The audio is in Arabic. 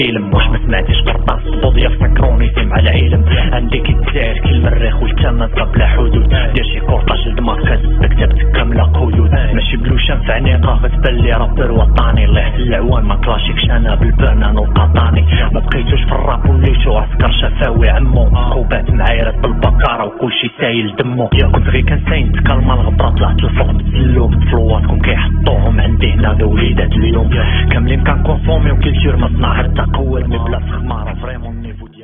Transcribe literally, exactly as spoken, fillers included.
علم واش ما سمعتيش قرطاس بوضيا سنكرونيتي مع العلم عندك الدار كل مريخ والتماسة بلا حدود دير شي كورطاج لدماغك كتبتك كاملة قيود ماشي بلوشان في عنيقة فتبان لي رابر وطني الله يحسن العوان ما كلاشيكش انا بالبنان والقطاني ما بقيتوش في الراب وليتو عسكر شفاوي عمو خوبات معايرات بالبكارة وكلشي سايل دمو كنت غير كنساين تكالما الغبرة طلعت لفوق بتسلوم فلواتكم كيحطوهم عندي هنا ذا وليدات اليوم كاملين كنكونسومي وكلتور ما صنع غير تقوى مي بلا خمارة فريمون نيفو